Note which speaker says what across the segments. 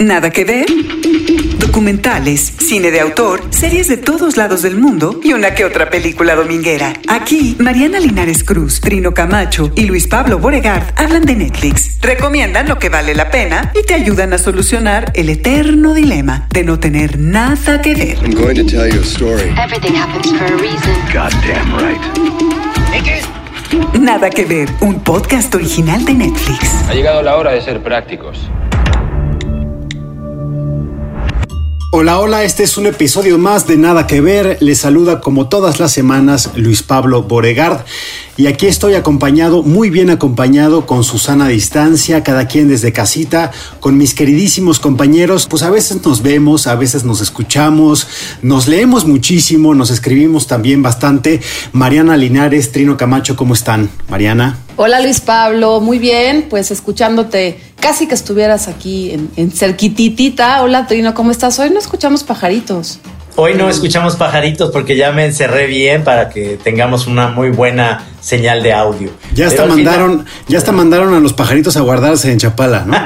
Speaker 1: Nada que ver. Documentales, cine de autor, series de todos lados del mundo y una que otra película dominguera. Aquí, Mariana Linares Cruz, Trino Camacho y Luis Pablo Boregard hablan de Netflix, recomiendan lo que vale la pena y te ayudan a solucionar el eterno dilema de no tener nada que ver.
Speaker 2: I'm going to tell you a story.
Speaker 3: Everything happens for a reason.
Speaker 2: Goddamn right.
Speaker 1: Nada que ver, un podcast original de Netflix.
Speaker 4: Ha llegado la hora de ser prácticos.
Speaker 5: Hola, hola, este es un episodio más de Nada que Ver. Les saluda como todas las semanas Luis Pablo Boregard. Y aquí estoy acompañado, muy bien acompañado, con Susana a distancia, cada quien desde casita, con mis queridísimos compañeros. Pues a veces nos vemos, a veces nos escuchamos, nos leemos muchísimo, nos escribimos también bastante. Mariana Linares, Trino Camacho, ¿cómo están? Mariana.
Speaker 6: Hola Luis Pablo, muy bien, pues escuchándote, casi que estuvieras aquí en cerquititita. Hola Trino, ¿cómo estás? Hoy no escuchamos pajaritos.
Speaker 7: Hoy no escuchamos pajaritos porque ya me encerré bien para que tengamos una muy buena señal de audio.
Speaker 5: Ya hasta mandaron a los pajaritos a guardarse en Chapala, ¿no?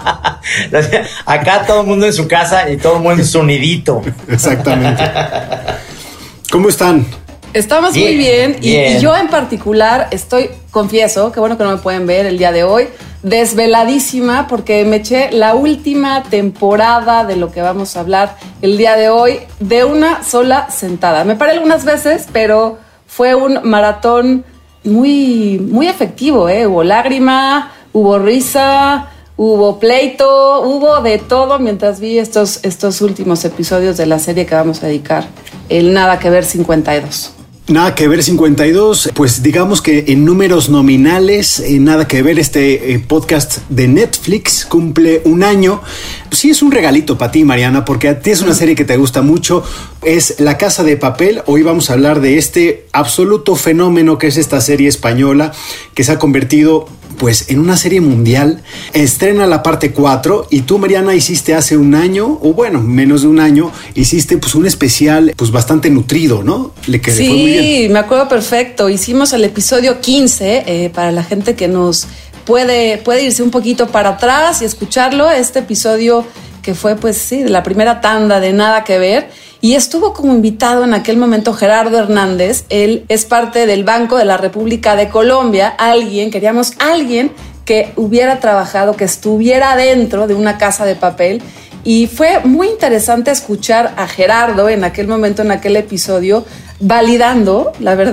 Speaker 7: Acá todo el mundo en su casa y todo el mundo en su nidito.
Speaker 5: Exactamente. ¿Cómo están?
Speaker 6: Estamos bien, muy bien. Y yo en particular confieso, que bueno que no me pueden ver el día de hoy, desveladísima porque me eché la última temporada de lo que vamos a hablar el día de hoy de una sola sentada. Me paré algunas veces, pero fue un maratón muy, muy efectivo, Hubo lágrima, hubo risa, hubo pleito, hubo de todo mientras vi estos últimos episodios de la serie que vamos a dedicar, el Nada que Ver 52.
Speaker 5: Nada que Ver 52, pues digamos que en números nominales, Nada que Ver, este podcast de Netflix cumple un año. Sí, es un regalito para ti, Mariana, porque a ti es una serie que te gusta mucho, es La Casa de Papel. Hoy vamos a hablar de este absoluto fenómeno que es esta serie española que se ha convertido pues en una serie mundial. Estrena la parte 4 y tú, Mariana, hiciste hace un año, o bueno, menos de un año, hiciste pues un especial pues bastante nutrido, ¿no?
Speaker 6: Sí, fue muy bien. Me acuerdo perfecto. Hicimos el episodio 15 para la gente que nos puede irse un poquito para atrás y escucharlo. Este episodio que fue pues sí, de la primera tanda de Nada que Ver. Y estuvo como invitado en aquel momento Gerardo Hernández. Él es parte del Banco de la República de Colombia. Queríamos alguien que hubiera trabajado, que estuviera dentro de una casa de papel. Y fue muy interesante escuchar a Gerardo en aquel momento, en aquel episodio, validando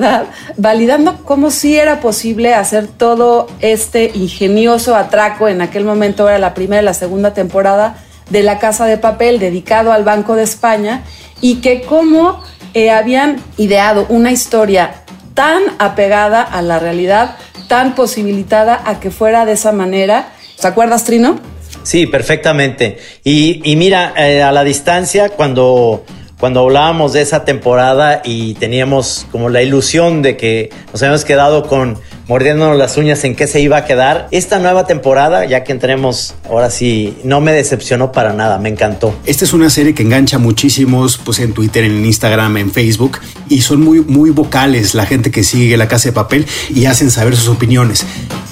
Speaker 6: cómo sí era posible hacer todo este ingenioso atraco. En aquel momento era la primera y la segunda temporada de La Casa de Papel, dedicado al Banco de España, y que cómo habían ideado una historia tan apegada a la realidad, tan posibilitada a que fuera de esa manera. ¿Te acuerdas, Trino?
Speaker 7: Sí, perfectamente. Y mira, a la distancia, cuando hablábamos de esa temporada y teníamos como la ilusión de que nos habíamos quedado con mordiéndonos las uñas en qué se iba a quedar, esta nueva temporada, ya que entremos, ahora sí, no me decepcionó para nada, me encantó.
Speaker 5: Esta es una serie que engancha muchísimos, pues en Twitter, en Instagram, en Facebook, y son muy, muy vocales la gente que sigue La Casa de Papel y hacen saber sus opiniones.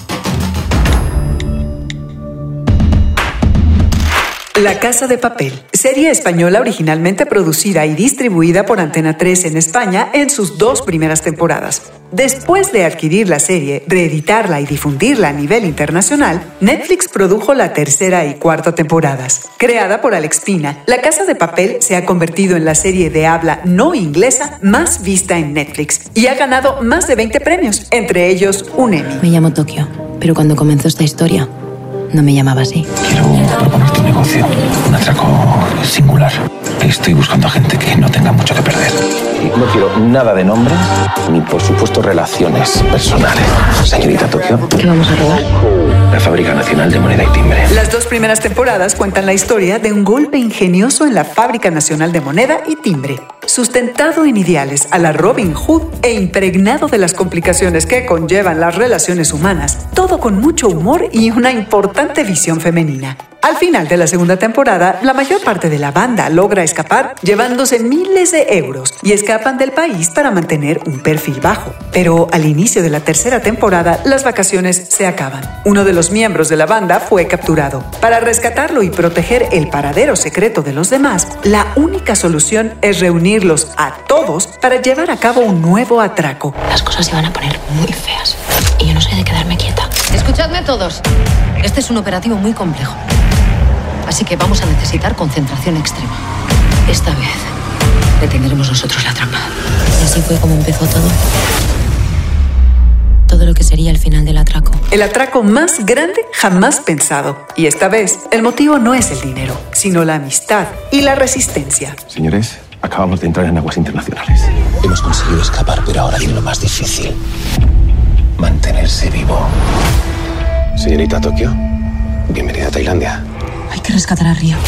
Speaker 1: La Casa de Papel, serie española originalmente producida y distribuida por Antena 3 en España en sus 2 primeras temporadas. Después de adquirir la serie, reeditarla y difundirla a nivel internacional, Netflix produjo la 3ª y 4ª temporadas. Creada por Alex Pina, La Casa de Papel se ha convertido en la serie de habla no inglesa más vista en Netflix y ha ganado más de 20 premios, entre ellos un Emmy.
Speaker 8: Me llamo Tokio, pero cuando comenzó esta historia no me llamaba así.
Speaker 9: Quiero proponerte un negocio, un atraco singular. Estoy buscando a gente que no tenga mucho que perder.
Speaker 10: No quiero nada de nombres, ni por supuesto relaciones personales. Señorita Tokio.
Speaker 8: ¿Qué vamos a robar?
Speaker 10: La Fábrica Nacional de Moneda y Timbre.
Speaker 1: Las 2 primeras temporadas cuentan la historia de un golpe ingenioso en la Fábrica Nacional de Moneda y Timbre, sustentado en ideales a la Robin Hood e impregnado de las complicaciones que conllevan las relaciones humanas, todo con mucho humor y una importante visión femenina. Al final de la segunda temporada, la mayor parte de la banda logra escapar llevándose miles de euros y escapan del país para mantener un perfil bajo. Pero al inicio de la tercera temporada, las vacaciones se acaban. Uno de los miembros de la banda fue capturado. Para rescatarlo y proteger el paradero secreto de los demás, la única solución es reunirlos a todos para llevar a cabo un nuevo atraco.
Speaker 8: Las cosas se van a poner muy feas y yo no soy de quedarme quieta.
Speaker 11: Escuchadme todos. Este es un operativo muy complejo. Así que vamos a necesitar concentración extrema. Esta vez detendremos nosotros la trampa.
Speaker 8: Y así fue como empezó todo. Todo lo que sería el final del atraco.
Speaker 1: El atraco más grande jamás pensado. Y esta vez, el motivo no es el dinero, sino la amistad y la resistencia.
Speaker 10: Señores, acabamos de entrar en aguas internacionales. Hemos conseguido escapar, pero ahora viene lo más difícil. Mantenerse vivo. Señorita Tokio, bienvenida a Tailandia.
Speaker 8: Hay que rescatar a Río.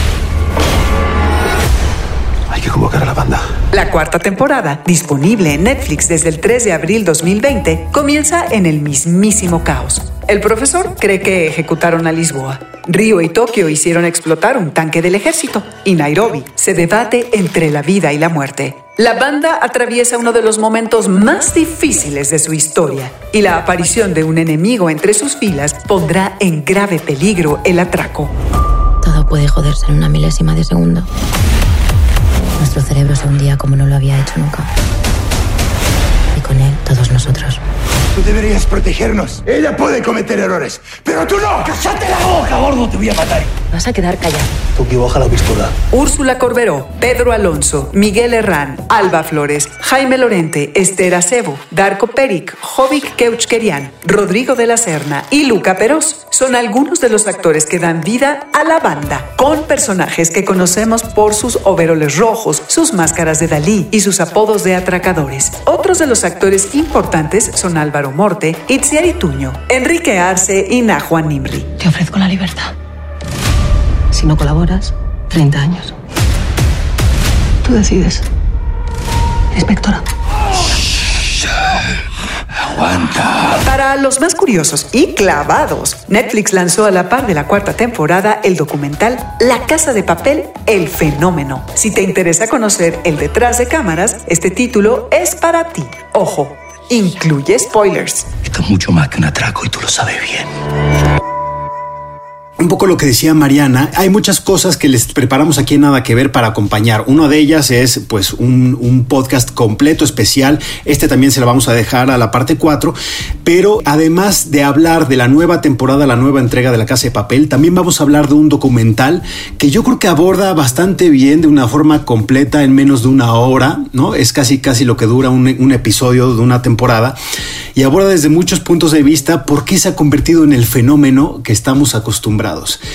Speaker 10: Hay que convocar a la banda.
Speaker 1: La cuarta temporada, disponible en Netflix desde el 3 de abril 2020, comienza en el mismísimo caos. El profesor cree que ejecutaron a Lisboa. Río y Tokio hicieron explotar un tanque del ejército. Y Nairobi se debate entre la vida y la muerte. La banda atraviesa uno de los momentos más difíciles de su historia. Y la aparición de un enemigo entre sus filas pondrá en grave peligro el atraco.
Speaker 8: Todo puede joderse en una milésima de segundo. Nuestro cerebro se hundía como no lo había hecho nunca. Y con él, todos nosotros.
Speaker 2: Tú deberías protegernos. Ella puede cometer errores, pero tú no. ¡Cállate la boca, gordo! Te voy a matar.
Speaker 8: Vas a quedar callado.
Speaker 10: Tokio, baja la pistola.
Speaker 1: Úrsula Corberó, Pedro Alonso, Miguel Herrán, Alba Flores, Jaime Lorente, Esther Acebo, Darko Peric, Jovic Keuchkerian, Rodrigo de la Serna y Luca Peroz son algunos de los actores que dan vida a la banda, con personajes que conocemos por sus overoles rojos, sus máscaras de Dalí y sus apodos de atracadores. Otros de los actores importantes son Álvaro Morte, Itziar Ituño, Enrique Arce y Nahuan Nimri.
Speaker 8: Te ofrezco la libertad. Si no colaboras, 30 años. Tú decides. Inspectora.
Speaker 2: Aguanta.
Speaker 1: Para los más curiosos y clavados, Netflix lanzó a la par de la cuarta temporada el documental La Casa de Papel, El Fenómeno. Si te interesa conocer el detrás de cámaras, este título es para ti. Ojo, incluye spoilers.
Speaker 2: Esto es mucho más que un atraco y tú lo sabes bien.
Speaker 5: Un poco lo que decía Mariana, hay muchas cosas que les preparamos aquí en Nada que Ver para acompañar. Una de ellas es pues un podcast completo, especial. Este también se lo vamos a dejar a la parte 4. Pero además de hablar de la nueva temporada, la nueva entrega de La Casa de Papel, también vamos a hablar de un documental que yo creo que aborda bastante bien, de una forma completa, en menos de una hora, ¿no? Es casi lo que dura un episodio de una temporada. Y aborda desde muchos puntos de vista por qué se ha convertido en el fenómeno que estamos acostumbrados.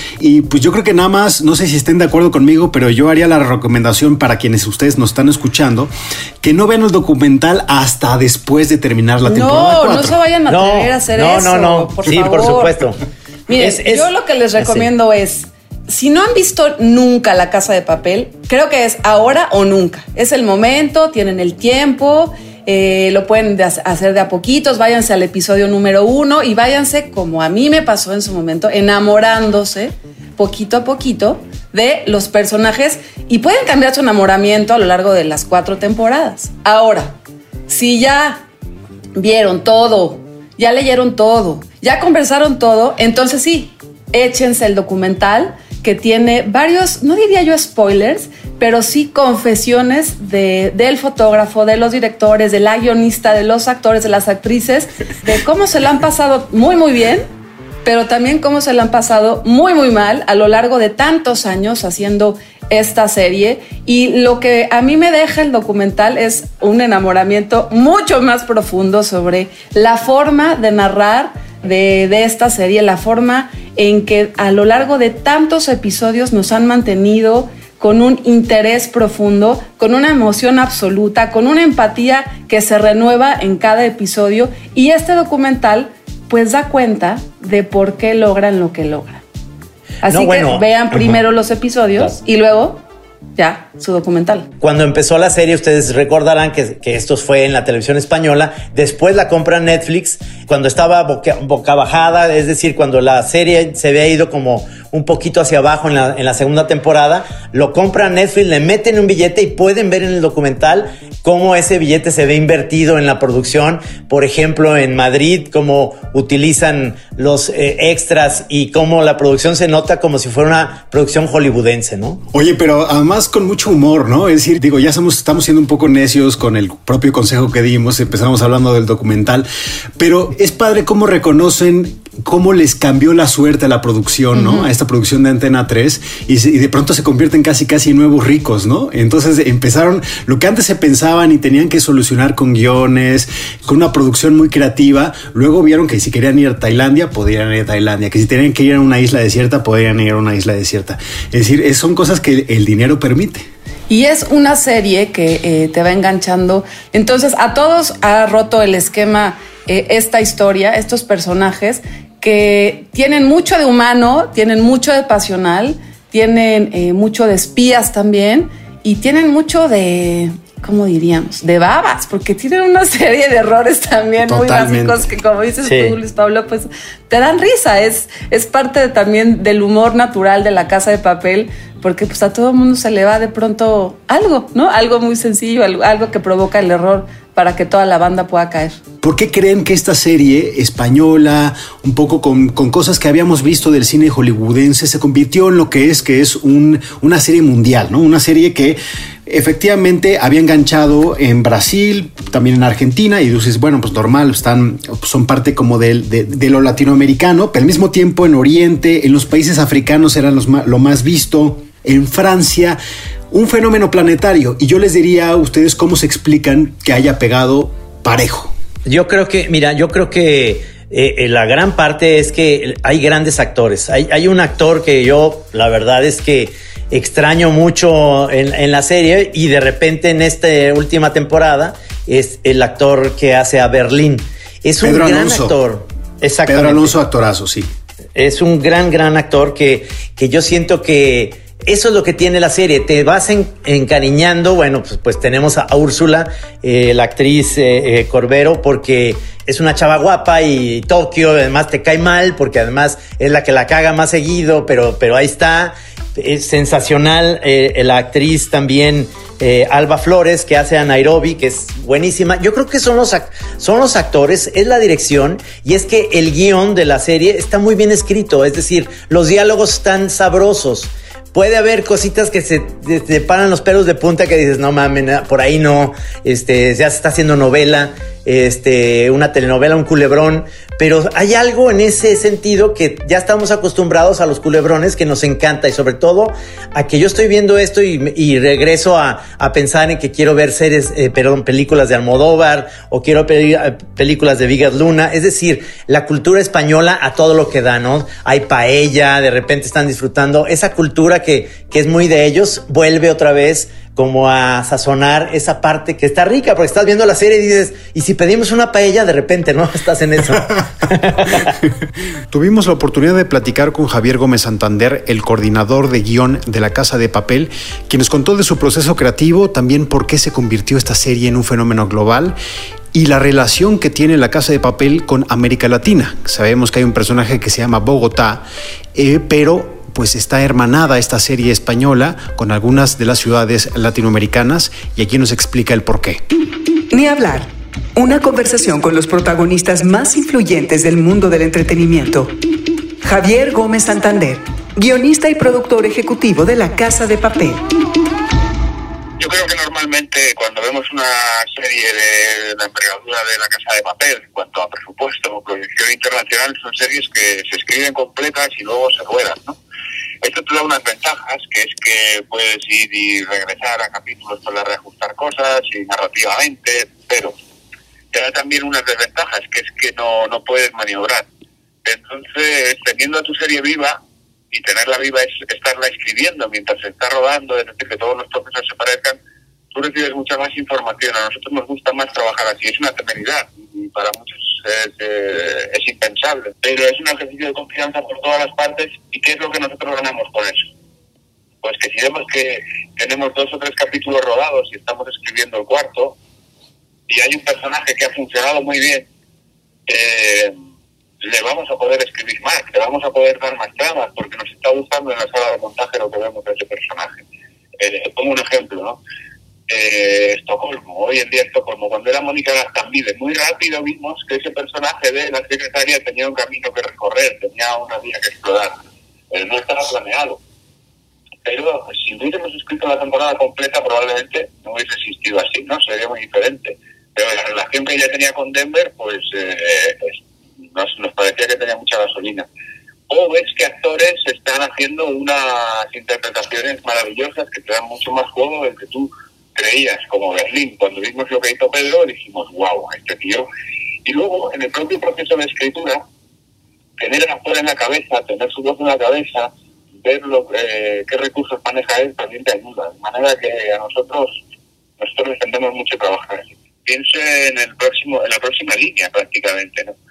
Speaker 5: Y pues yo creo que nada más, no sé si estén de acuerdo conmigo, pero yo haría la recomendación para quienes ustedes nos están escuchando, que no vean el documental hasta después de terminar la temporada 4.
Speaker 6: No se vayan a atrever a hacer eso.
Speaker 7: No,
Speaker 6: por
Speaker 7: sí,
Speaker 6: favor.
Speaker 7: por supuesto.
Speaker 6: Miren, yo lo que les recomiendo es, si no han visto nunca La Casa de Papel, creo que es ahora o nunca. Es el momento, tienen el tiempo. Lo pueden hacer de a poquitos, váyanse al episodio número 1 y váyanse, como a mí me pasó en su momento, enamorándose poquito a poquito de los personajes y pueden cambiar su enamoramiento a lo largo de las 4 temporadas. Ahora, si ya vieron todo, ya leyeron todo, ya conversaron todo, entonces sí, échense el documental que tiene varios, no diría yo spoilers, pero sí confesiones del fotógrafo, de los directores, de la guionista, de los actores, de las actrices, de cómo se la han pasado muy, muy bien, pero también cómo se la han pasado muy, muy mal a lo largo de tantos años haciendo esta serie. Y lo que a mí me deja el documental es un enamoramiento mucho más profundo sobre la forma de narrar de esta serie, la forma en que a lo largo de tantos episodios nos han mantenido con un interés profundo, con una emoción absoluta, con una empatía que se renueva en cada episodio. Y este documental pues da cuenta de por qué logran lo que logran. Así que vean primero los episodios y luego ya su documental.
Speaker 7: Cuando empezó la serie, ustedes recordarán que esto fue en la televisión española, después la compra Netflix cuando estaba boca bajada, es decir, cuando la serie se había ido como un poquito hacia abajo en la segunda temporada, lo compra Netflix, le meten un billete y pueden ver en el documental cómo ese billete se ve invertido en la producción. Por ejemplo, en Madrid, cómo utilizan los extras y cómo la producción se nota como si fuera una producción hollywoodense, ¿no?
Speaker 5: Oye, pero además con mucho humor, ¿no? Es decir, digo, ya estamos siendo un poco necios con el propio consejo que dimos, empezamos hablando del documental, pero es padre cómo reconocen cómo les cambió la suerte a la producción, ¿no? A esta producción de Antena 3 y de pronto se convierten casi nuevos ricos, ¿no? Entonces empezaron lo que antes se pensaban y tenían que solucionar con guiones, con una producción muy creativa. Luego vieron que si querían ir a Tailandia, podían ir a Tailandia, que si tenían que ir a una isla desierta, podían ir a una isla desierta. Es decir, son cosas que el dinero permite.
Speaker 6: Y es una serie que te va enganchando. Entonces, a todos ha roto el esquema esta historia, estos personajes que tienen mucho de humano, tienen mucho de pasional, tienen mucho de espías también y tienen mucho de, ¿cómo diríamos? De babas, porque tienen una serie de errores también Totalmente. Muy básicos que, como dices tú, Luis Pablo, pues te dan risa. Es parte también del humor natural de La Casa de Papel, porque pues a todo el mundo se le va de pronto algo, ¿no? Algo muy sencillo, algo que provoca el error para que toda la banda pueda caer.
Speaker 5: ¿Por qué creen que esta serie española, un poco con cosas que habíamos visto del cine hollywoodense, se convirtió en lo que es una serie mundial, ¿no? Una serie que efectivamente había enganchado en Brasil, también en Argentina, y dices, bueno, pues normal, son parte como de lo latinoamericano, pero al mismo tiempo en Oriente, en los países africanos eran lo más visto, en Francia, un fenómeno planetario. Y yo les diría a ustedes cómo se explican que haya pegado parejo.
Speaker 7: Yo creo que la gran parte es que hay grandes actores. Hay un actor que yo, la verdad es que extraño mucho en la serie, y de repente en esta última temporada es el actor que hace a Berlín. Es un gran actor. Exactamente.
Speaker 5: Pedro Alonso, actorazo, sí. Es
Speaker 7: un gran actor que yo siento que eso es lo que tiene la serie. Te vas encariñando. Bueno, pues tenemos a Úrsula, la actriz Corbero, porque es una chava guapa, y Tokio además te cae mal porque además es la que la caga más seguido, pero ahí está. Es sensacional la actriz también Alba Flores, que hace a Nairobi, que es buenísima. Yo creo que son los actores, es la dirección, y es que el guión de la serie está muy bien escrito. Es decir, los diálogos están sabrosos. Puede haber cositas que se te paran los pelos de punta, que dices, no mames, por ahí no, ya se está haciendo novela, una telenovela, un culebrón, pero hay algo en ese sentido que ya estamos acostumbrados a los culebrones, que nos encanta, y sobre todo a que yo estoy viendo esto y regreso a pensar en que quiero ver películas de Almodóvar, o quiero películas de Vigas Luna. Es decir, la cultura española a todo lo que da, ¿no? Hay paella, de repente están disfrutando esa cultura que es muy de ellos, vuelve otra vez como a sazonar esa parte que está rica, porque estás viendo la serie y dices, ¿y si pedimos una paella? De repente, ¿no? Estás en eso.
Speaker 5: Tuvimos la oportunidad de platicar con Javier Gómez Santander, el coordinador de guión de La Casa de Papel, quien nos contó de su proceso creativo, también por qué se convirtió esta serie en un fenómeno global, y la relación que tiene La Casa de Papel con América Latina. Sabemos que hay un personaje que se llama Bogotá, pero pues está hermanada esta serie española con algunas de las ciudades latinoamericanas, y aquí nos explica el porqué.
Speaker 1: Ni hablar. Una conversación con los protagonistas más influyentes del mundo del entretenimiento. Javier Gómez Santander, guionista y productor ejecutivo de La Casa de Papel.
Speaker 12: Yo creo que normalmente cuando vemos una serie de la envergadura de La Casa de Papel, en cuanto a presupuesto o proyección internacional, son series que se escriben completas y luego se ruedan, ¿no? Esto te da unas ventajas, que es que puedes ir y regresar a capítulos para reajustar cosas y narrativamente, pero te da también unas desventajas, que es que no puedes maniobrar. Entonces, teniendo tu serie viva, y tenerla viva es estarla escribiendo mientras se está rodando, es decir, que todos los procesos se parezcan, tú recibes mucha más información. A nosotros nos gusta más trabajar así, es una temeridad, y para muchos es impensable, pero es un ejercicio de confianza por todas las partes. ¿Y qué es lo que nosotros ganamos con eso? Pues que si vemos que tenemos 2 o 3 capítulos rodados y estamos escribiendo el cuarto, y hay un personaje que ha funcionado muy bien, le vamos a poder escribir más, le vamos a poder dar más tramas, porque nos está gustando en la sala de montaje lo que vemos de ese personaje. Pongo un ejemplo, ¿no? Estocolmo, hoy en día Estocolmo, cuando era Mónica Gastambide, muy rápido vimos que ese personaje de la secretaria tenía un camino que recorrer, tenía una vía que explorar, no estaba planeado. Pero si hubiésemos escrito la temporada completa, probablemente no hubiese existido así, ¿no? Sería muy diferente. Pero la relación que ella tenía con Denver, pues nos parecía que tenía mucha gasolina. O ves que actores están haciendo unas interpretaciones maravillosas que te dan mucho más juego del que tú creías, como Berlín. Cuando vimos lo que hizo Pedro, dijimos, wow, este tío. Y luego, en el propio proceso de escritura, tener al actor en la cabeza, tener su voz en la cabeza, ver qué recursos maneja él, también te ayuda. De manera que a nosotros defendemos mucho trabajar así. Pienso en la próxima línea, prácticamente, ¿no?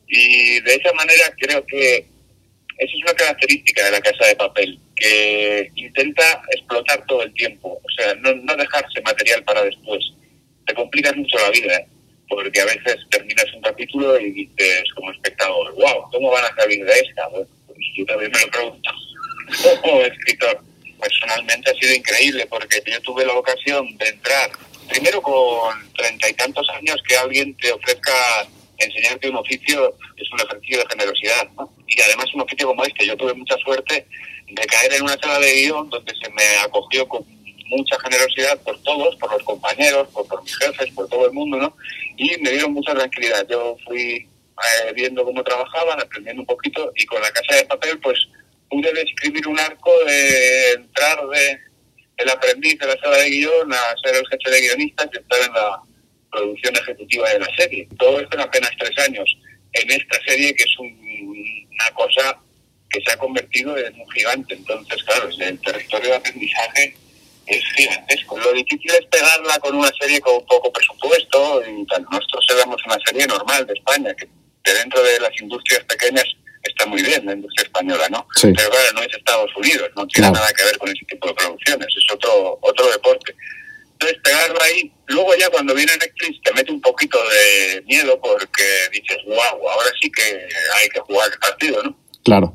Speaker 12: Y de esa manera creo que esa es una característica de La Casa de Papel, que intenta explotar todo el tiempo, o sea, no dejarse material para después. Te complicas mucho la vida, ¿eh? Porque a veces terminas un capítulo y dices como espectador, wow, ¿cómo van a salir de esta? Bueno, pues yo también me lo pregunto como escritor. Personalmente ha sido increíble, porque yo tuve la ocasión de entrar, primero con 30 y tantos años, que alguien te ofrezca enseñarte un oficio, es un ejercicio de generosidad, ¿no? Y además un oficio como este, yo tuve mucha suerte de caer en una sala de guión donde se me acogió con mucha generosidad por todos, por los compañeros, por mis jefes, por todo el mundo, ¿no? Y me dieron mucha tranquilidad. Yo fui viendo cómo trabajaban, aprendiendo un poquito, y con La Casa de Papel, pues pude describir un arco de entrar del aprendiz de la sala de guión a ser el jefe de guionistas y estar en la producción ejecutiva de la serie. Todo esto en apenas 3 años. En esta serie, que es una cosa que se ha convertido en un gigante. Entonces, claro, el territorio de aprendizaje es gigantesco. Lo difícil es pegarla con una serie con poco presupuesto y tal. Nosotros éramos una serie normal de España, que dentro de las industrias pequeñas está muy bien, la industria española, ¿no?
Speaker 5: Sí.
Speaker 12: Pero claro, no es Estados Unidos, no tiene nada que ver con ese tipo de producciones, es otro deporte. Entonces, pegarlo ahí, luego ya cuando viene Netflix te mete un poquito de miedo porque dices, wow, ahora sí que hay que jugar el partido, ¿no?
Speaker 5: Claro.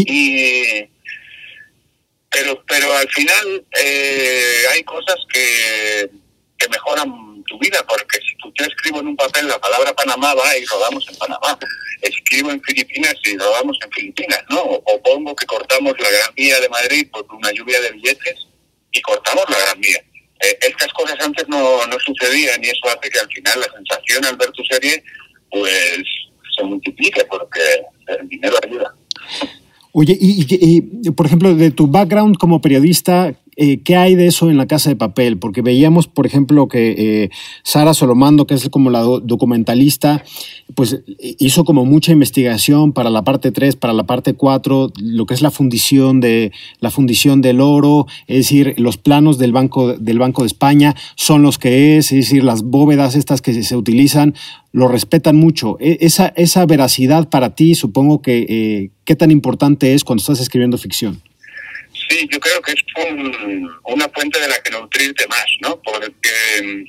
Speaker 12: Pero al final hay cosas que mejoran tu vida, porque si yo escribo en un papel la palabra Panamá, va y rodamos en Panamá. Escribo en Filipinas y rodamos en Filipinas, ¿no? O pongo que cortamos la Gran Vía de Madrid por una lluvia de billetes y cortamos la Gran Vía. Estas cosas antes no sucedían, y eso hace que al final la sensación al ver tu serie pues se multiplique, porque el dinero ayuda.
Speaker 5: Oye, y por ejemplo, de tu background como periodista, ¿qué hay de eso en La Casa de Papel? Porque veíamos, por ejemplo, que Sara Solomando, que es como la documentalista, pues hizo como mucha investigación para la parte 3, para la parte 4, lo que es la fundición del oro, es decir, los planos del Banco de España son los que es decir, las bóvedas estas que se utilizan, lo respetan mucho. Esa veracidad para ti, supongo que ¿qué tan importante es cuando estás escribiendo ficción?
Speaker 12: Sí, yo creo que es una fuente de la que nutrirte más, ¿no? Porque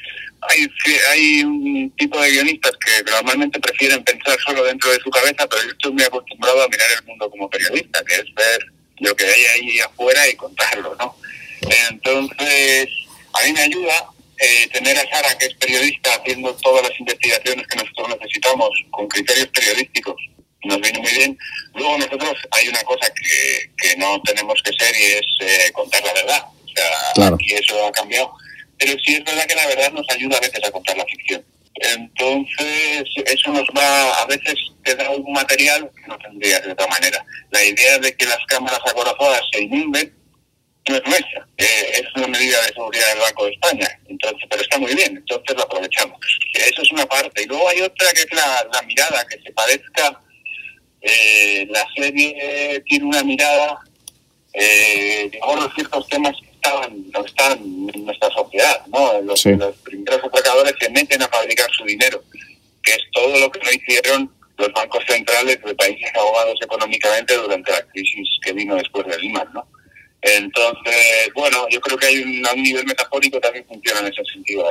Speaker 12: hay un tipo de guionistas que normalmente prefieren pensar solo dentro de su cabeza, pero yo estoy muy acostumbrado a mirar el mundo como periodista, que es ver lo que hay ahí afuera y contarlo, ¿no? Entonces, a mí me ayuda tener a Sara, que es periodista, haciendo todas las investigaciones que nosotros necesitamos con criterios periodísticos. Nos viene muy bien. Luego nosotros hay una cosa que no tenemos que ser, y es contar la verdad. O sea, claro, aquí eso ha cambiado. Pero sí es verdad que la verdad nos ayuda a veces a contar la ficción. Entonces eso a veces te da un material que no tendrías de otra manera. La idea de que las cámaras acorazadas se inunden no es nuestra. Es una medida de seguridad del Banco de España. Entonces, pero está muy bien, entonces la aprovechamos. Eso es una parte. Y luego hay otra que es la mirada, que se parezca. La serie tiene una mirada que aborda ciertos temas que están en nuestra sociedad, ¿no? Los primeros atracadores se meten a fabricar su dinero, que es todo lo que no hicieron los bancos centrales de países ahogados económicamente durante la crisis que vino después de Lehman, ¿no? Entonces, bueno, yo creo que hay un nivel metafórico también funciona en ese sentido la serie.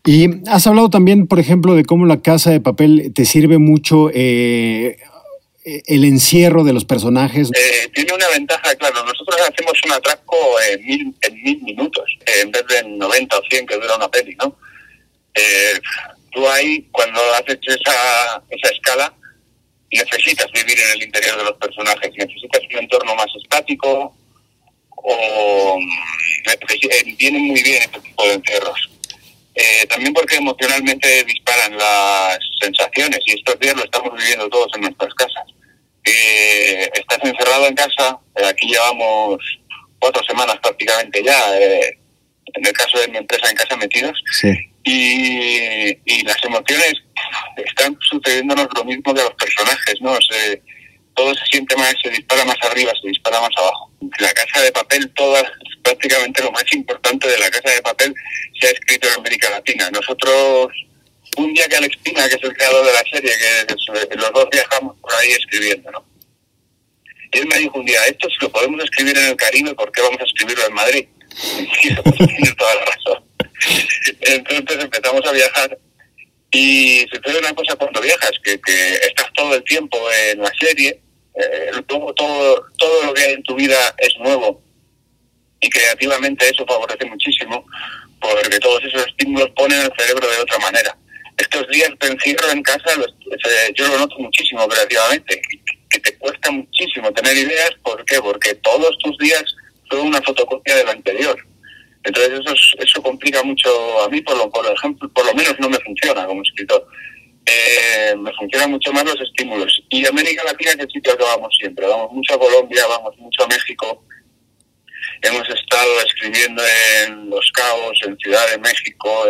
Speaker 5: Y has hablado también, por ejemplo, de cómo La Casa de Papel te sirve mucho el encierro de los personajes.
Speaker 12: Tiene una ventaja, claro, nosotros hacemos un atraco en 1000 minutos, en vez de 90 o 100 que dura una peli, ¿no? Tú ahí, cuando haces esa escala, necesitas vivir en el interior de los personajes, necesitas un entorno más estático, o vienen muy bien este tipo de encierros. También porque emocionalmente disparan las sensaciones, y estos días lo estamos viviendo todos en nuestras casas. Estás encerrado en casa, aquí llevamos 4 semanas prácticamente ya, en el caso de mi empresa En Casa Metidos,
Speaker 5: sí.
Speaker 12: Y las emociones están sucediéndonos lo mismo que a los personajes, ¿no? Todo se siente más, se dispara más arriba, se dispara más abajo. La Casa de Papel, prácticamente lo más importante de La Casa de Papel se ha escrito en América Latina. Nosotros, un día que Alex Pina, que es el creador de la serie, que los dos viajamos por ahí escribiendo, ¿no? Y él me dijo un día, esto si lo podemos escribir en el Caribe, ¿por qué vamos a escribirlo en Madrid? Y tiene toda la razón. Entonces empezamos a viajar. Y sucede una cosa cuando viajas, que estás todo el tiempo en la serie, todo lo que hay en tu vida es nuevo, y creativamente eso favorece muchísimo, porque todos esos estímulos ponen el cerebro de otra manera. Estos días de encierro en casa, yo lo noto muchísimo creativamente, que te cuesta muchísimo tener ideas. ¿Por qué? Porque todos tus días son una fotocopia del anterior. Entonces eso complica mucho a mí, por ejemplo, por lo menos no me funciona como escritor. Me funcionan mucho más los estímulos. Y América Latina es el sitio al que vamos siempre. Vamos mucho a Colombia, vamos mucho a México. Hemos estado escribiendo en Los Cabos, en Ciudad de México,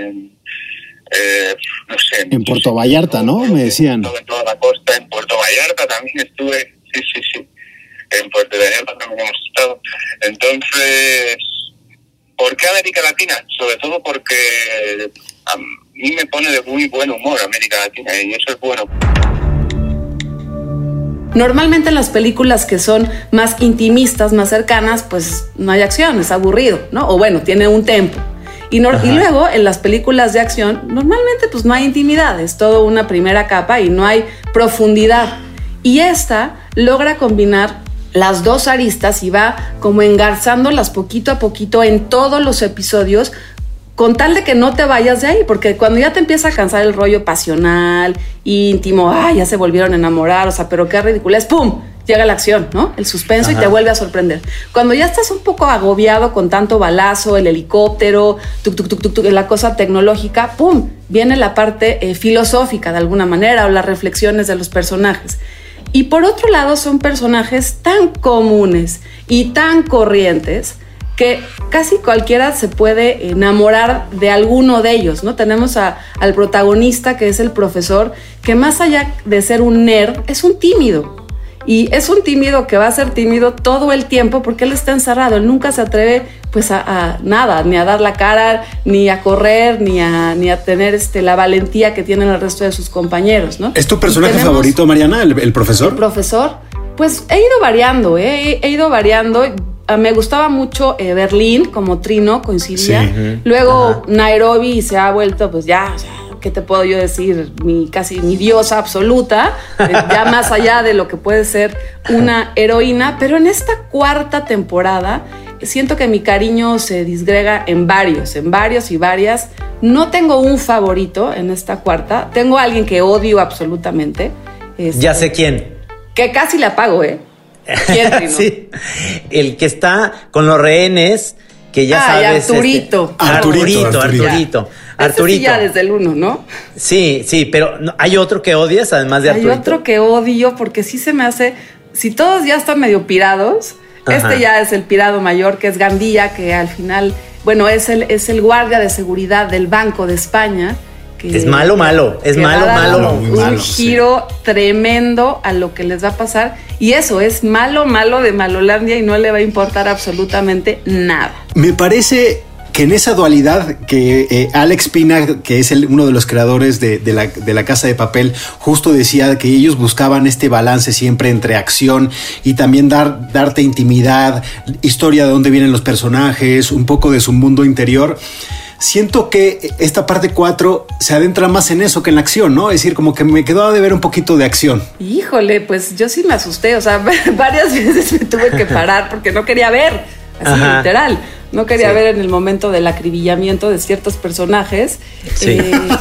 Speaker 12: no sé.
Speaker 5: En Puerto Vallarta, ¿no? Me decían.
Speaker 12: En toda la costa. En Puerto Vallarta también estuve. Sí. En Puerto Vallarta también hemos estado. Entonces, ¿por qué América Latina? Sobre todo porque a mí me pone de muy buen humor América Latina, y eso es bueno.
Speaker 6: Normalmente en las películas que son más intimistas, más cercanas, pues no hay acción, es aburrido, ¿no? O bueno, tiene un tempo. Y luego en las películas de acción, normalmente pues no hay intimidad, es todo una primera capa y no hay profundidad. Y esta logra combinar las dos aristas y va como engarzándolas poquito a poquito en todos los episodios, con tal de que no te vayas de ahí, porque cuando ya te empieza a cansar el rollo pasional, íntimo, ya se volvieron a enamorar, o sea, pero qué ridículo es, ¡pum!, llega la acción, ¿no? El suspenso. Ajá. Y te vuelve a sorprender. Cuando ya estás un poco agobiado con tanto balazo, el helicóptero, la cosa tecnológica, ¡pum!, viene la parte filosófica de alguna manera, o las reflexiones de los personajes. Y por otro lado son personajes tan comunes y tan corrientes que casi cualquiera se puede enamorar de alguno de ellos, ¿no? Tenemos al protagonista, que es el profesor, que más allá de ser un nerd, es un tímido. Y es un tímido que va a ser tímido todo el tiempo porque él está encerrado. Él nunca se atreve pues a nada, ni a dar la cara, ni a correr, ni a tener la valentía que tienen el resto de sus compañeros, ¿no?
Speaker 5: ¿Es tu personaje favorito, Mariana, el profesor?
Speaker 6: El profesor, pues he ido variando, he ido variando. Me gustaba mucho Berlín como Trino, coincidía. Sí. Luego Nairobi se ha vuelto pues ya, ¿qué te puedo yo decir? Casi mi diosa absoluta, ya más allá de lo que puede ser una heroína. Pero en esta 4ª temporada siento que mi cariño se disgrega en varios y varias. No tengo un favorito en esta 4ª. Tengo a alguien que odio absolutamente.
Speaker 7: Ya sé quién.
Speaker 6: Que casi la apago, ¿Quién, Trino?
Speaker 7: Sí, el que está con los rehenes, que ya sabes.
Speaker 6: Arturito.
Speaker 7: Arturito.
Speaker 6: Sí, ya desde el 1, ¿no?
Speaker 7: Sí, pero ¿hay otro que odias además de Arturito?
Speaker 6: Hay otro que odio porque sí se me hace. Si todos ya están medio pirados, ya es el pirado mayor, que es Gandía, que al final, bueno, es el guardia de seguridad del Banco de España.
Speaker 7: Es malo. Es malo.
Speaker 6: Un giro tremendo a lo que les va a pasar. Y eso es malo de Malolandia, y no le va a importar absolutamente nada.
Speaker 5: Me parece que en esa dualidad que Alex Pina, que es uno de los creadores de la Casa de Papel, justo decía que ellos buscaban este balance siempre entre acción y también darte intimidad, historia de dónde vienen los personajes, un poco de su mundo interior. siento que esta parte 4 se adentra más en eso que en la acción, ¿no? Es decir, como que me quedó de ver un poquito de acción.
Speaker 6: Híjole, pues yo sí me asusté, o sea, varias veces me tuve que parar porque no quería ver, así literal. No quería ver en el momento del acribillamiento de ciertos personajes.
Speaker 7: Sí.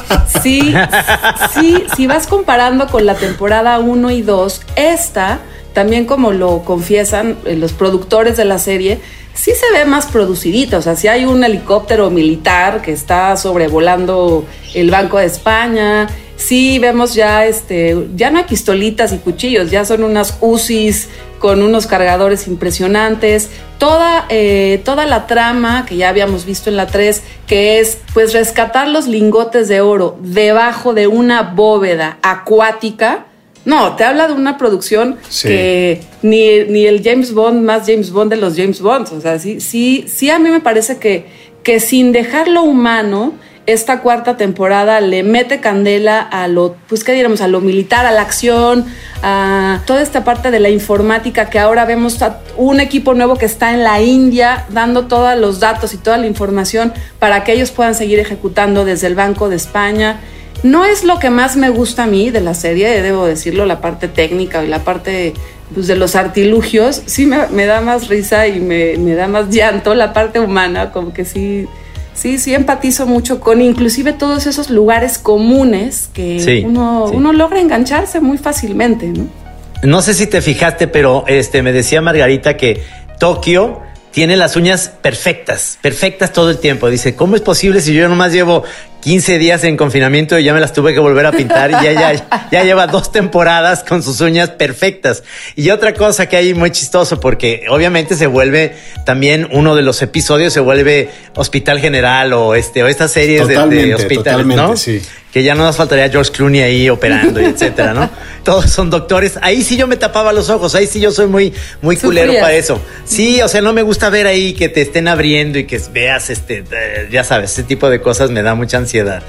Speaker 6: Si vas comparando con la temporada 1 y 2, esta, también como lo confiesan los productores de la serie, sí se ve más producidita. O sea, sí hay un helicóptero militar que está sobrevolando el Banco de España. Sí vemos ya no hay pistolitas y cuchillos, ya son unas UCIs con unos cargadores impresionantes. Toda la trama que ya habíamos visto en la 3, que es pues rescatar los lingotes de oro debajo de una bóveda acuática. No, te habla de una producción que ni el James Bond más James Bond de los James Bonds. O sea, sí a mí me parece que sin dejar lo humano, esta cuarta temporada le mete candela a lo, pues qué diríamos, a lo militar, a la acción, a toda esta parte de la informática, que ahora vemos a un equipo nuevo que está en la India dando todos los datos y toda la información para que ellos puedan seguir ejecutando desde el Banco de España. No es lo que más me gusta a mí de la serie, debo decirlo, la parte técnica y la parte pues, de los artilugios. Sí me da más risa y me da más llanto la parte humana, como que sí empatizo mucho con inclusive todos esos lugares comunes que uno logra engancharse muy fácilmente, ¿no?
Speaker 7: No sé si te fijaste, pero me decía Margarita que Tokio tiene las uñas perfectas todo el tiempo. Dice, ¿cómo es posible si yo nomás llevo 15 días en confinamiento y ya me las tuve que volver a pintar y ya lleva 2 temporadas con sus uñas perfectas? Y otra cosa que hay muy chistoso, porque obviamente se vuelve también uno de los episodios, se vuelve Hospital General o estas series de hospitales, ¿no? Sí. Que ya no nos faltaría George Clooney ahí operando y etcétera, ¿no? Todos son doctores. Ahí sí yo me tapaba los ojos, ahí sí yo soy muy culero para eso. Sí, o sea, no me gusta ver ahí que te estén abriendo y que veas ya sabes, ese tipo de cosas me da mucha ansiedad.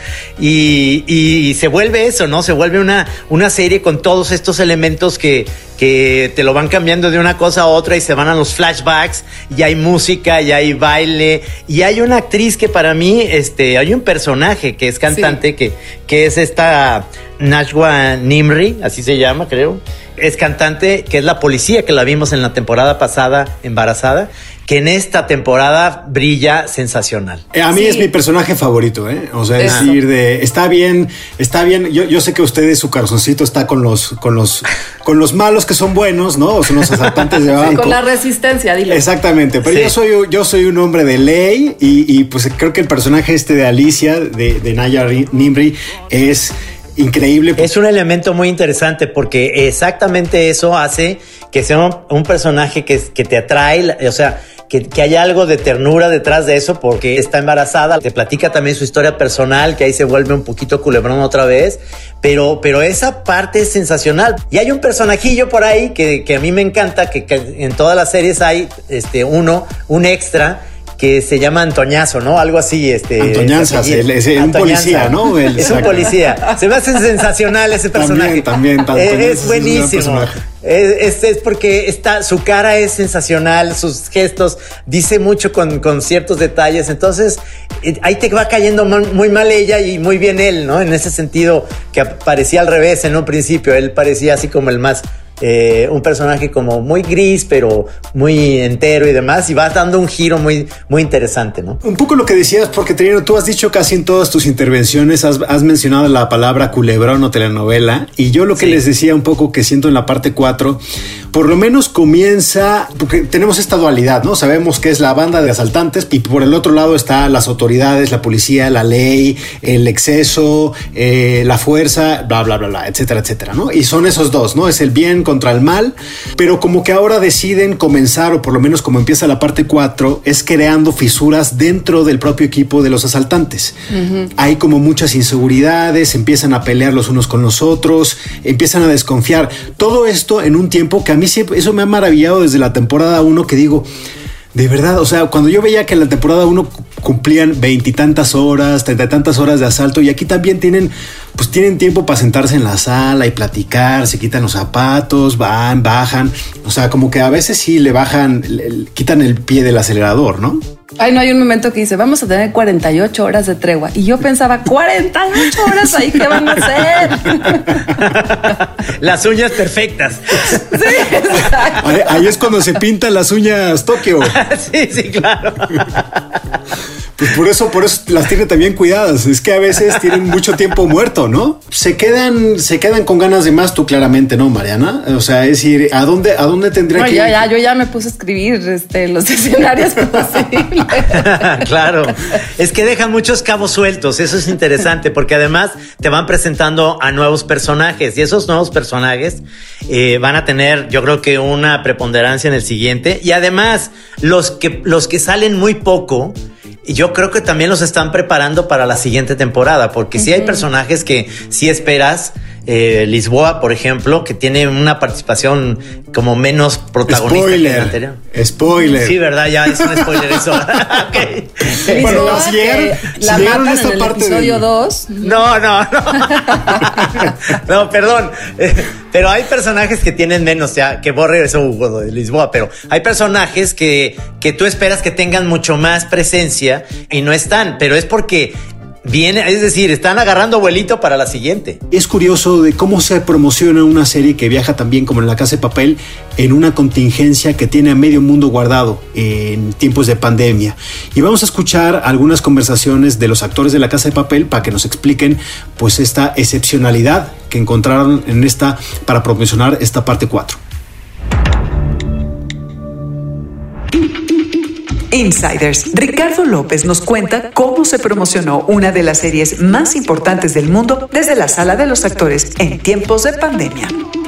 Speaker 7: Y se vuelve eso, ¿no? Se vuelve una serie con todos estos elementos que te lo van cambiando de una cosa a otra y se van a los flashbacks y hay música y hay baile y hay una actriz que para mí, hay un personaje que es cantante que es esta Najwa Nimri, así se llama, creo. Es cantante, que es la policía que la vimos en la temporada pasada, embarazada, que en esta temporada brilla sensacional.
Speaker 5: A mí es mi personaje favorito, ¿eh? O sea, es decir, está bien. Yo sé que ustedes, su corazoncito está con los malos que son buenos, ¿no? O son los asaltantes de banco.
Speaker 6: Con la resistencia, dile.
Speaker 5: Exactamente, pero yo soy un hombre de ley y pues creo que el personaje de Alicia, de Najwa Nimri, es increíble.
Speaker 7: Es un elemento muy interesante porque exactamente eso hace que sea un personaje que te atrae, o sea, que haya algo de ternura detrás de eso porque está embarazada. Te platica también su historia personal, que ahí se vuelve un poquito culebrón otra vez, pero esa parte es sensacional. Y hay un personajillo por ahí que a mí me encanta, que en todas las series hay un extra que se llama Antoñazo, ¿no? Algo así.
Speaker 5: Antoñanzas, es un policía, ¿no?
Speaker 7: Es un policía. Se me hace sensacional ese personaje.
Speaker 5: También.
Speaker 7: Es buenísimo. Es porque su cara es sensacional, sus gestos, dice mucho con ciertos detalles. Entonces, ahí te va cayendo muy mal ella y muy bien él, ¿no? En ese sentido, que parecía al revés en un principio. Él parecía así como el más... un personaje como muy gris, pero muy entero y demás, y vas dando un giro muy, muy interesante, ¿no?
Speaker 5: Un poco lo que decías, porque Trino, tú has dicho casi en todas tus intervenciones, has mencionado la palabra culebrón o telenovela, y yo lo que les decía un poco que siento en la parte 4, por lo menos comienza, porque tenemos esta dualidad, ¿no? Sabemos que es la banda de asaltantes y por el otro lado está las autoridades, la policía, la ley, el exceso, la fuerza, bla, bla, bla, bla, etcétera, etcétera, ¿no? Y son esos dos, ¿no? Es el bien contra el mal, pero como que ahora deciden comenzar, o por lo menos como empieza la parte 4, es creando fisuras dentro del propio equipo de los asaltantes. Uh-huh. Hay como muchas inseguridades, empiezan a pelear los unos con los otros, empiezan a desconfiar. Todo esto en un tiempo que a mí siempre, eso me ha maravillado desde la temporada 1, que digo, de verdad, o sea, cuando yo veía que en la temporada 1 cumplían 20 y tantas horas, 30 y tantas horas de asalto, y aquí también tienen tiempo para sentarse en la sala y platicar, se quitan los zapatos, bajan, o sea, como que a veces sí le bajan, quitan el pie del acelerador, ¿no?
Speaker 6: Ay, no, hay un momento que dice, vamos a tener 48 horas de tregua. Y yo pensaba, 48 horas ahí, ¿qué van a hacer?
Speaker 7: Las uñas perfectas.
Speaker 6: Sí, exacto.
Speaker 5: Ahí es cuando se pintan las uñas Tokio.
Speaker 7: Sí, claro.
Speaker 5: Pues por eso las tiene también cuidadas. Es que a veces tienen mucho tiempo muerto, ¿no? Se quedan con ganas de más, tú claramente, ¿no, Mariana? O sea, es decir, ¿a dónde tendría que ir?
Speaker 6: Yo ya me puse a escribir los escenarios posibles.
Speaker 7: Claro. Es que dejan muchos cabos sueltos. Eso es interesante porque además te van presentando a nuevos personajes y esos nuevos personajes van a tener, yo creo que una preponderancia en el siguiente. Y además, los que salen muy poco, yo creo que también los están preparando para la siguiente temporada, porque sí hay personajes que sí esperas. Lisboa, por ejemplo, que tiene una participación como menos protagonista que la anterior.
Speaker 5: Spoiler.
Speaker 7: Sí, ¿verdad? Ya es un spoiler eso. Okay.
Speaker 6: Bueno, la matan en el episodio 2.
Speaker 7: No, perdón. Pero hay personajes que tienen menos, ya que borre eso Hugo de Lisboa, pero hay personajes que tú esperas que tengan mucho más presencia y no están, pero es porque es decir, están agarrando vuelito para la siguiente.
Speaker 5: Es curioso de cómo se promociona una serie que viaja también como en La Casa de Papel en una contingencia que tiene a medio mundo guardado en tiempos de pandemia. Y vamos a escuchar algunas conversaciones de los actores de La Casa de Papel para que nos expliquen pues esta excepcionalidad que encontraron para promocionar esta parte 4.
Speaker 1: Insiders. Ricardo López nos cuenta cómo se promocionó una de las series más importantes del mundo desde la sala de los actores en tiempos de pandemia.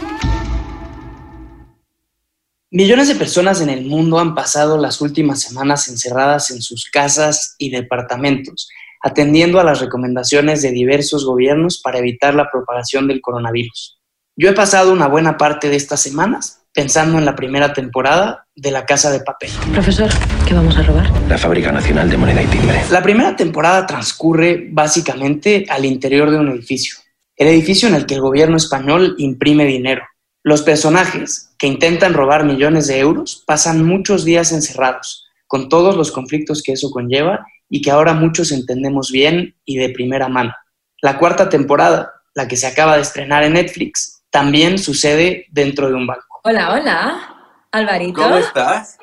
Speaker 13: Millones de personas en el mundo han pasado las últimas semanas encerradas en sus casas y departamentos, atendiendo a las recomendaciones de diversos gobiernos para evitar la propagación del coronavirus. Yo he pasado una buena parte de estas semanas pensando en la primera temporada de La Casa de Papel.
Speaker 8: Profesor, ¿qué vamos a robar?
Speaker 10: La Fábrica Nacional de Moneda y Timbre.
Speaker 13: La primera temporada transcurre básicamente al interior de un edificio. El edificio en el que el gobierno español imprime dinero. Los personajes, que intentan robar millones de euros, pasan muchos días encerrados, con todos los conflictos que eso conlleva y que ahora muchos entendemos bien y de primera mano. La cuarta temporada, la que se acaba de estrenar en Netflix, también sucede dentro de un banco.
Speaker 14: Hola, Alvarito.
Speaker 15: ¿Cómo estás?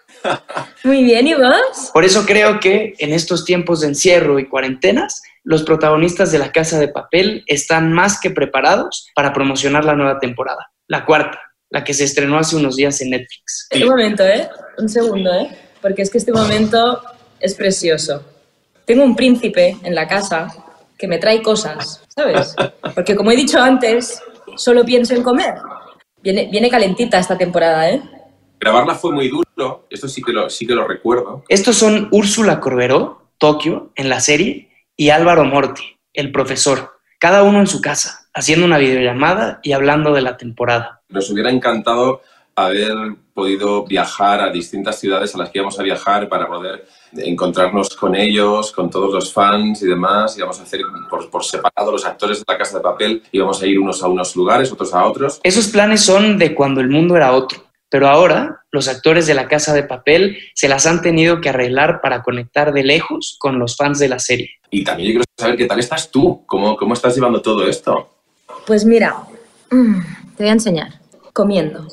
Speaker 14: Muy bien, ¿y vos?
Speaker 13: Por eso creo que en estos tiempos de encierro y cuarentenas, los protagonistas de La Casa de Papel están más que preparados para promocionar la nueva temporada, la cuarta, la que se estrenó hace unos días en Netflix.
Speaker 14: Un momento, un segundo, porque es que este momento es precioso. Tengo un príncipe en la casa que me trae cosas, ¿sabes? Porque como he dicho antes, solo pienso en comer. Viene calentita esta temporada,
Speaker 15: Grabarla fue muy duro, esto sí que lo recuerdo.
Speaker 13: Estos son Úrsula Corberó, Tokio, en la serie, y Álvaro Morti, el profesor, cada uno en su casa, haciendo una videollamada y hablando de la temporada.
Speaker 15: Nos hubiera encantado haber podido viajar a distintas ciudades a las que íbamos a viajar para poder encontrarnos con ellos, con todos los fans y demás. Íbamos a hacer por separado los actores de La Casa de Papel, íbamos a ir unos a unos lugares, otros a otros.
Speaker 13: Esos planes son de cuando el mundo era otro, pero ahora los actores de La Casa de Papel se las han tenido que arreglar para conectar de lejos con los fans de la serie.
Speaker 15: Y también yo quiero saber qué tal estás tú, cómo estás llevando todo esto.
Speaker 14: Pues mira, te voy a enseñar, comiendo.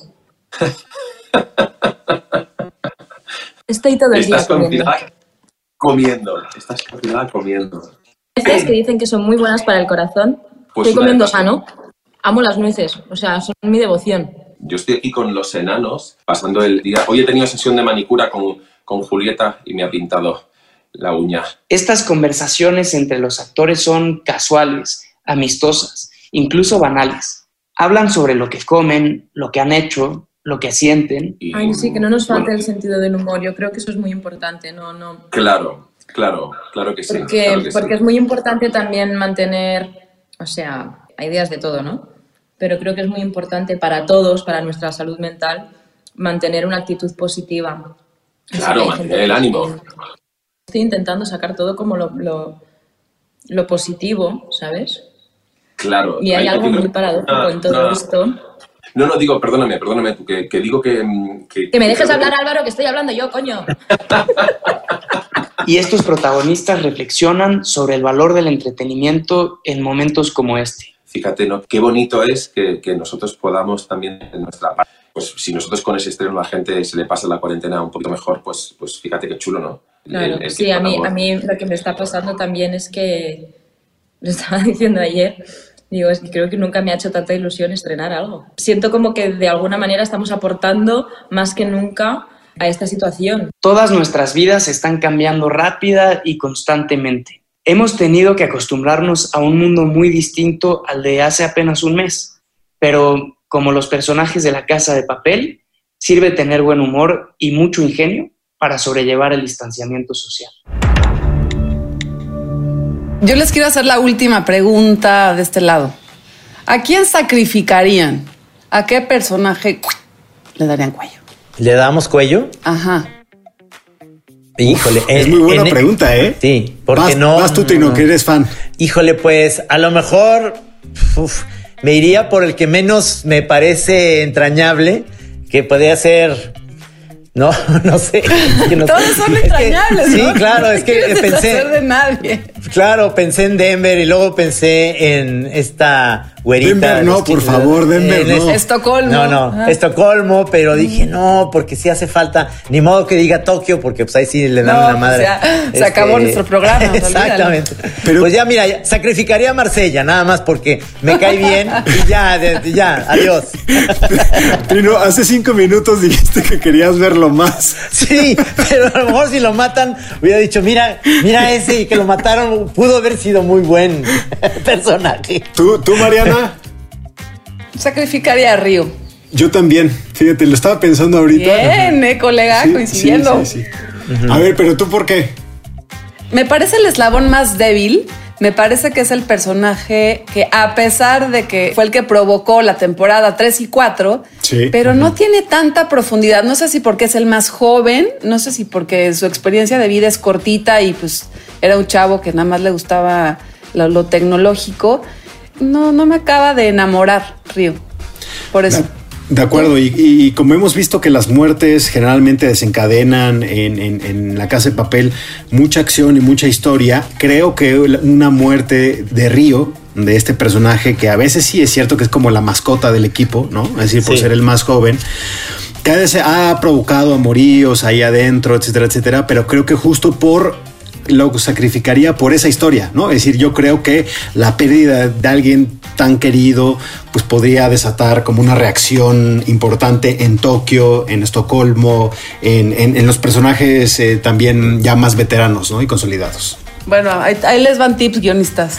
Speaker 14: Estoy todo el día
Speaker 15: comiendo. Estás comiendo.
Speaker 14: Estas que dicen que son muy buenas para el corazón.
Speaker 15: Pues
Speaker 14: estoy comiendo sano. Amo las nueces, o sea, son mi devoción.
Speaker 15: Yo estoy aquí con los enanos, pasando el día. Hoy he tenido sesión de manicura con Julieta y me ha pintado la uña.
Speaker 13: Estas conversaciones entre los actores son casuales, amistosas, incluso banales. Hablan sobre lo que comen, lo que han hecho, lo que sienten.
Speaker 14: Ay, sí, que no nos falte el sentido del humor. Yo creo que eso es muy importante, no.
Speaker 15: Claro que sí.
Speaker 14: Porque es muy importante también mantener, o sea, hay días de todo, ¿no? Pero creo que es muy importante para todos, para nuestra salud mental, mantener una actitud positiva.
Speaker 15: Claro, mantener el ánimo.
Speaker 14: Estoy intentando sacar todo como lo positivo, ¿sabes?
Speaker 15: Claro.
Speaker 14: Y hay algo muy paradójico en todo esto.
Speaker 15: No, digo, perdóname, tú, que digo que...
Speaker 14: Que me dejes hablar, Álvaro, que estoy hablando yo, coño.
Speaker 13: y estos protagonistas reflexionan sobre el valor del entretenimiento en momentos como este.
Speaker 15: Fíjate, ¿no? Qué bonito es que nosotros podamos también en nuestra parte, pues si nosotros con ese estreno a la gente se le pasa la cuarentena un poquito mejor, pues fíjate qué chulo, ¿no?
Speaker 14: Claro, sí, a mí lo que me está pasando también es que, lo estaba diciendo ayer, digo, es que creo que nunca me ha hecho tanta ilusión estrenar algo. Siento como que de alguna manera estamos aportando más que nunca a esta situación.
Speaker 13: Todas nuestras vidas están cambiando rápida y constantemente. Hemos tenido que acostumbrarnos a un mundo muy distinto al de hace apenas un mes, pero como los personajes de La Casa de Papel, sirve tener buen humor y mucho ingenio para sobrellevar el distanciamiento social.
Speaker 6: Yo les quiero hacer la última pregunta de este lado. ¿A quién sacrificarían? ¿A qué personaje le darían cuello?
Speaker 7: ¿Le damos cuello?
Speaker 6: Ajá.
Speaker 7: Híjole.
Speaker 5: Es muy buena pregunta, ¿eh?
Speaker 7: Sí, porque
Speaker 5: vas tú, Trino, que eres fan.
Speaker 7: Híjole, pues a lo mejor me iría por el que menos me parece entrañable, que podría ser... No sé. Es que no
Speaker 6: Todos son entrañables,
Speaker 7: ¿no? Sí,
Speaker 6: No
Speaker 7: claro, es que pensé...
Speaker 6: de nadie.
Speaker 7: Claro, pensé en Denver y luego pensé en esta güerita.
Speaker 5: Denver no, por favor, Denver no.
Speaker 6: Estocolmo.
Speaker 7: No, Estocolmo, pero dije no, porque sí hace falta. Ni modo que diga Tokio, porque pues ahí sí le dan una madre.
Speaker 6: Se acabó nuestro programa.
Speaker 7: Exactamente. Pero, pues ya, mira, sacrificaría a Marsella, nada más porque me cae bien y ya, adiós.
Speaker 5: Trino, hace 5 minutos dijiste que querías verlo más.
Speaker 7: Sí, pero a lo mejor si lo matan, hubiera dicho, mira ese y que lo mataron, pudo haber sido muy buen personaje.
Speaker 5: ¿Tú, Mariana?
Speaker 6: Sacrificaría a Río.
Speaker 5: Yo también, fíjate, lo estaba pensando ahorita.
Speaker 6: Bien, colega, sí, coincidiendo.
Speaker 5: Sí. Uh-huh. A ver, pero ¿tú por qué?
Speaker 6: Me parece el eslabón más débil. Me parece que es el personaje que, a pesar de que fue el que provocó la temporada 3 y 4, pero no tiene tanta profundidad. No sé si porque es el más joven, no sé si porque su experiencia de vida es cortita y pues era un chavo que nada más le gustaba lo tecnológico. No me acaba de enamorar, Río. Por eso.
Speaker 5: De acuerdo, y como hemos visto que las muertes generalmente desencadenan en La Casa de Papel mucha acción y mucha historia, creo que una muerte de Río, de este personaje que a veces sí es cierto que es como la mascota del equipo, ¿no? Es decir, por ser el más joven, que a veces ha provocado amoríos ahí adentro, etcétera, etcétera, pero creo que justo lo sacrificaría por esa historia, ¿no? Es decir, yo creo que la pérdida de alguien tan querido pues podría desatar como una reacción importante en Tokio, en Estocolmo, en los personajes también ya más veteranos, ¿no? Y consolidados.
Speaker 6: Bueno, ahí les van tips, guionistas.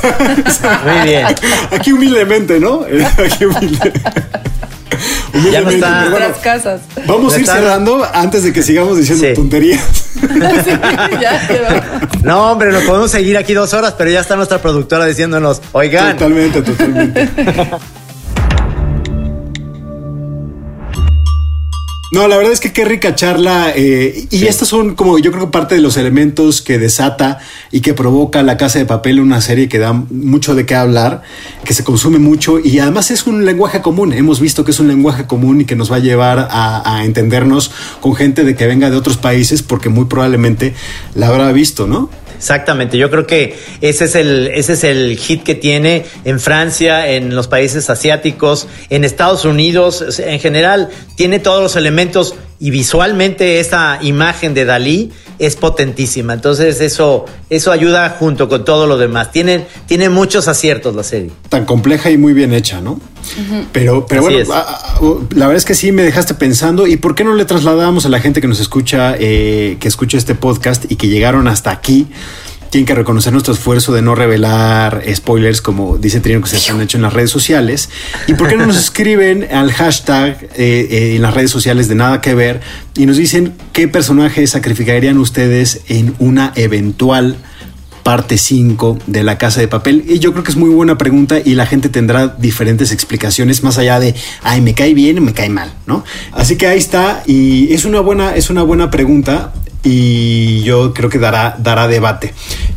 Speaker 7: Muy bien.
Speaker 5: Aquí humildemente, ¿no? Aquí humildemente.
Speaker 7: Ya no está.
Speaker 6: Nuestras casas.
Speaker 5: Vamos a ir cerrando antes de que sigamos diciendo tonterías.
Speaker 6: Sí, ya quedó.
Speaker 7: No, hombre, nos podemos seguir aquí 2 horas, pero ya está nuestra productora diciéndonos, oigan.
Speaker 5: Totalmente. No, la verdad es que qué rica charla. Y estos son como yo creo que parte de los elementos que desata y que provoca La Casa de Papel, una serie que da mucho de qué hablar, que se consume mucho y además es un lenguaje común. Hemos visto que es un lenguaje común y que nos va a llevar a entendernos con gente de que venga de otros países porque muy probablemente la habrá visto, ¿no?
Speaker 7: Exactamente, yo creo que ese es el hit que tiene en Francia, en los países asiáticos, en Estados Unidos, en general tiene todos los elementos y visualmente esa imagen de Dalí es potentísima, entonces eso ayuda junto con todo lo demás, tiene muchos aciertos la serie.
Speaker 5: Tan compleja y muy bien hecha, ¿no? Uh-huh. Pero bueno, la verdad es que sí me dejaste pensando, ¿y por qué no le trasladamos a la gente que nos escucha, que escucha este podcast y que llegaron hasta aquí? Tienen que reconocer nuestro esfuerzo de no revelar spoilers, como dice Trino, que se han hecho en las redes sociales. ¿Y por qué no nos escriben al hashtag en las redes sociales de Nada que Ver y nos dicen qué personajes sacrificarían ustedes en una eventual parte 5 de La Casa de Papel? Y yo creo que es muy buena pregunta y la gente tendrá diferentes explicaciones más allá de, ay, me cae bien o me cae mal, ¿no? Así que ahí está y es una buena pregunta y yo creo que dará debate.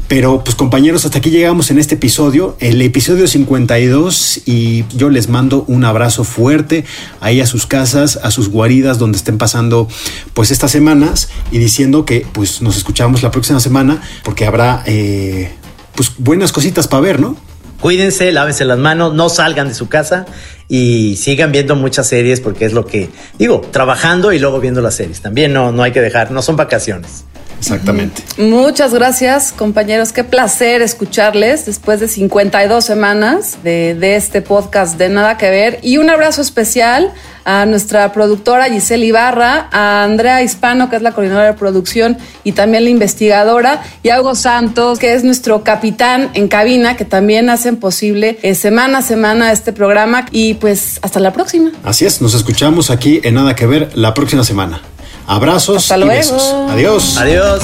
Speaker 5: Pero pues compañeros, hasta aquí llegamos en este episodio, el episodio 52, y yo les mando un abrazo fuerte ahí a sus casas, a sus guaridas donde estén pasando pues estas semanas, y diciendo que pues nos escuchamos la próxima semana porque habrá pues buenas cositas para ver, ¿no?
Speaker 7: Cuídense, lávense las manos, no salgan de su casa y sigan viendo muchas series, porque es lo que digo, trabajando y luego viendo las series. También no hay que dejar, no son vacaciones.
Speaker 5: Exactamente.
Speaker 6: Muchas gracias, compañeros. Qué placer escucharles después de 52 semanas de este podcast de Nada que Ver. Y un abrazo especial a nuestra productora Giselle Ibarra, a Andrea Hispano, que es la coordinadora de producción y también la investigadora, y a Hugo Santos, que es nuestro capitán en cabina, que también hacen posible semana a semana este programa. Y pues hasta la próxima.
Speaker 5: Así es, nos escuchamos aquí en Nada que Ver la próxima semana. Abrazos.
Speaker 6: Hasta
Speaker 5: y
Speaker 6: luego.
Speaker 5: Besos. Adiós.
Speaker 7: Adiós.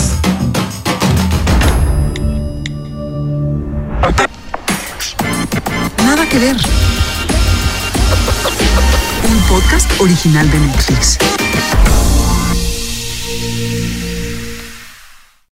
Speaker 1: Nada que Ver. Un podcast original de Netflix.